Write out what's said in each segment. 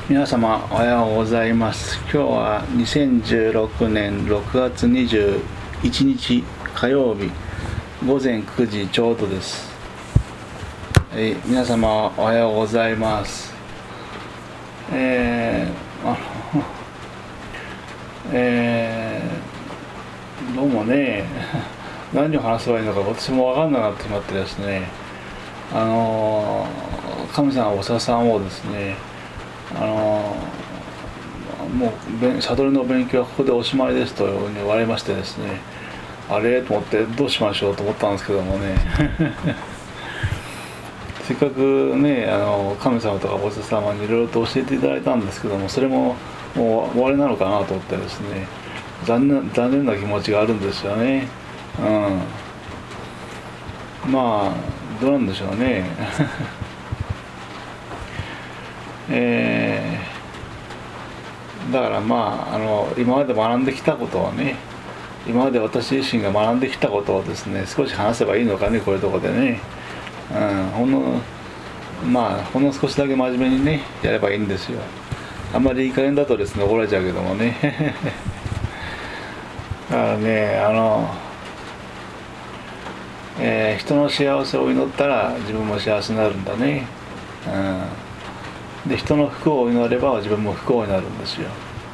皆様おはようございます。今日は2016年6月21日火曜日午前9時ちょうどです。皆様おはようございます。どうもね、何を話せばいいのか私も分かんなくなってしまってですね、神様おささんをですね、もう悟りの勉強はここでおしまいですというふうに言われましてですね、あれと思ってどうしましょうと思ったんですけどもねせっかくね神様とかお菩薩様にいろいろと教えていただいたんですけども、それももう終わりなのかなと思ってですね、残念な気持ちがあるんですよね。まあどうなんでしょうねだから今まで学んできたことをね、今まで私自身が学んできたことをですね、少し話せばいいのかね、こういうところでね、ほんの少しだけ真面目にねやればいいんですよ。あんまりいい加減だとですね怒られちゃうけどもねだからね人の幸せを祈ったら自分も幸せになるんだね。で人の不幸を祈れば自分も不幸になるんですよ。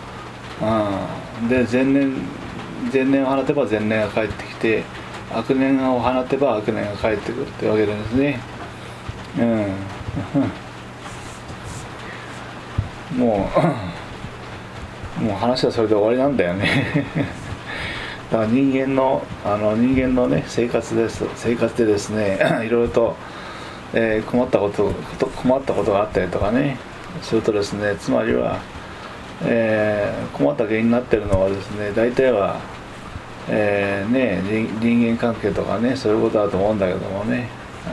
で前年を放てば前年が返ってきて、悪年を放てば悪年が返ってくるというわけですね。もう話はそれで終わりなんだよねだから人間のね生活でですねいろいろと、困ったことがあったりとかねするとですね、つまりは、困った原因になっているのはですね、大体は、人間関係とかね、そういうことだと思うんだけどもね、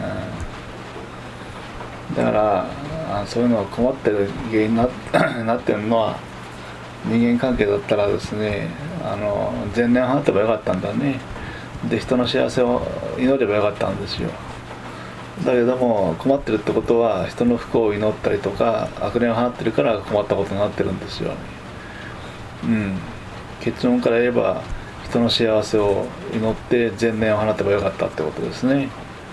だからそういうのが困ってる原因になってるのは人間関係だったらですね、前年放てばよかったんだね。で人の幸せを祈ればよかったんですよ。だけども困ってるってことは人の不幸を祈ったりとか悪念を放ってるから困ったことになってるんですよ。結論から言えば人の幸せを祈って前念を放てばよかったってことですね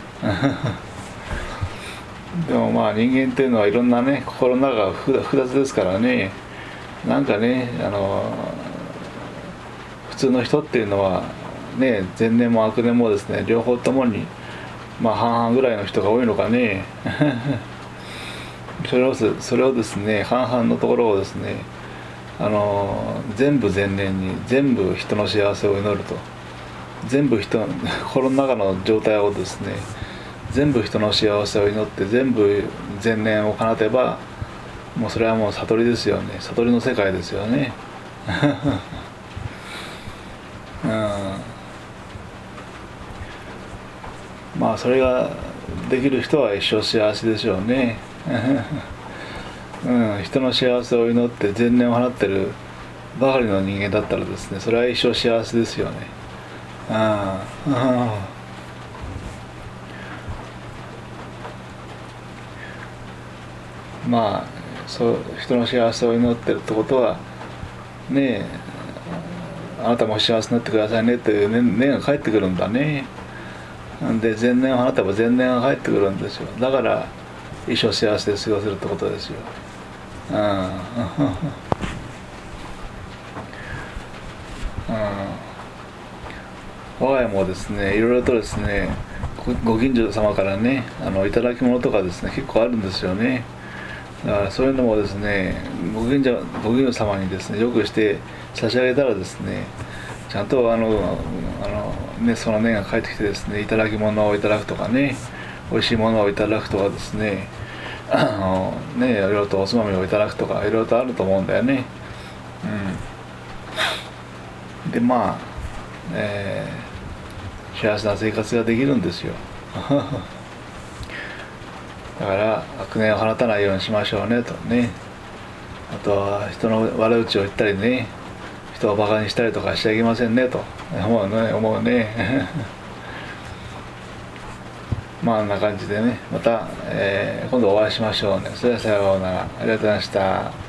でも人間っていうのはいろんなね心の中が複雑ですからね、なんかね普通の人っていうのはね、前年も悪年もですね両方ともに半々ぐらいの人が多いのかねそれをですね、半々のところをですね全部前年に全部人の幸せを祈ると、全部心の中の状態をですね全部人の幸せを祈って全部前年を放てば、もうそれはもう悟りですよね。悟りの世界ですよねそれができる人は一生幸せでしょうね人の幸せを祈って前年を払ってるばかりの人間だったらですね、それは一生幸せですよね。人の幸せを祈ってるってことはね、あなたも幸せになってくださいねっていう念が返ってくるんだね。で前年を放てば前年が返ってくるんですよ。だから一生幸せで過ごせるってことですよ。我が家もですねいろいろとですねご近所様からねいただき物とかですね結構あるんですよね。だからそういうのもですねご近所様にですねよくして差し上げたらですね、ちゃんとその念が返ってきてですね、いただき物をいただくとかね、美味しいものをいただくとかですねいろいろとおつまみをいただくとかいろいろとあると思うんだよね。で幸せな生活ができるんですよだから悪念を放たないようにしましょうねとね。あとは人の悪口を言ったりね、人をバカにしたりとかしちゃいけませんねと思うねあんな感じでね、また、今度お会いしましょうね。それではさようなら。ありがとうございました。